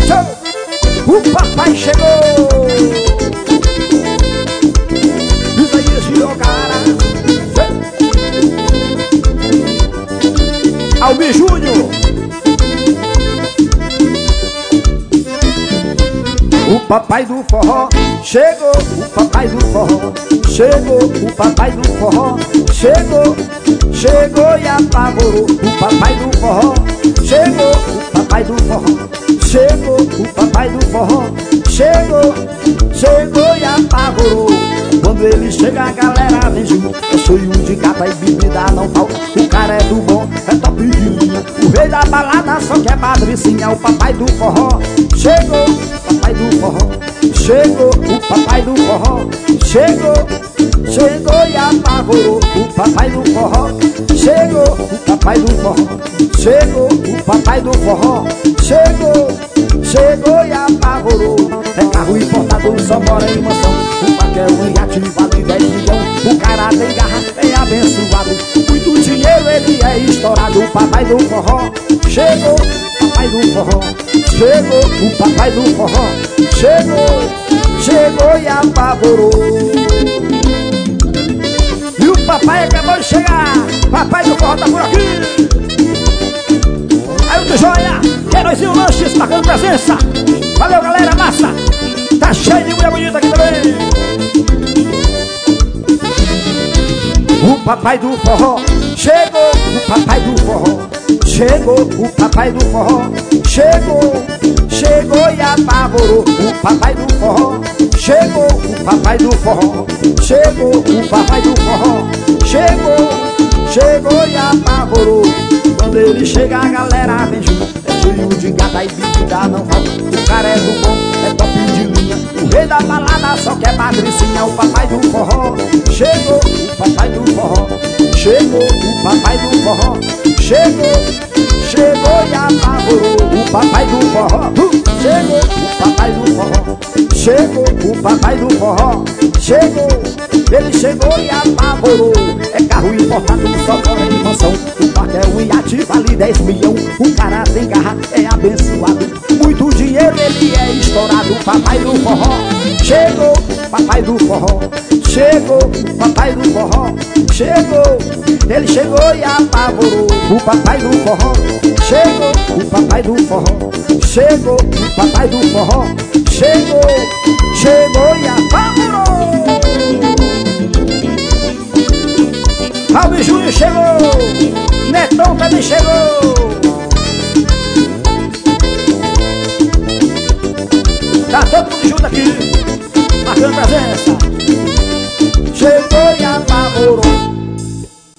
O papai chegou. Isaías Girocara, Albi Júnior. O papai do forró chegou, o papai do forró chegou, o papai do forró chegou, chegou e apavorou. O papai do forró chegou, o papai do forró chegou, o papai do forró chegou, chegou e apavorou. Quando ele chega a galera vem junto, é cheio de gata e bebida não falta. O cara é do bom, é top de linha, o rei da balada só quer patricinha. O papai do forró chegou, o papai do forró chegou, o papai do forró chegou, chegou e apavorou. O papai do forró chegou, o papai do forró chegou, o papai do forró chegou, chegou e apavorou. É carro importado, só mora em mansão. O paqué um iate vale 10 milhões. O cara tem garra, é abençoado. Muito dinheiro, ele é estourado. O papai do forró chegou, o papai do forró chegou, o papai do forró chegou, chegou e apavorou. E o papai acabou de chegar. Papai do forró tá por aqui. Aí o do joia, Heróizinho Lanches marcando presença. Valeu, galera, massa. Tá cheio de mulher bonita aqui também. O papai do forró chegou, o papai do forró chegou, o papai do forró chegou, chegou e apavorou. O papai do forró chegou, o papai do forró chegou, o papai do forró chegou, chegou e apavorou. Quando ele chega a galera vem junto, é cheio de gata e bebida não falta. O cara é do bom, é top de linha, o rei da balada só quer patricinha. O papai do forró chegou, o papai do forró chegou, o papai do forró chegou, chegou e apavorou. O papai do forró chegou, o papai do forró chegou, o papai do forró chegou, ele chegou e apavorou. É carro importado, só mora em mansão. O parque é um iate, vale 10 milhões. O cara tem garra, é abençoado. Muito dinheiro, ele é estourado. O papai do forró chegou, papai do forró chegou, papai do forró chegou, ele chegou e apavorou. O papai do forró chegou, o papai do forró chegou, o papai do forró chegou, chegou e apavorou. Albi Júnior chegou, Netão também chegou. Tá todo mundo junto aqui, marcando presença. Chegou e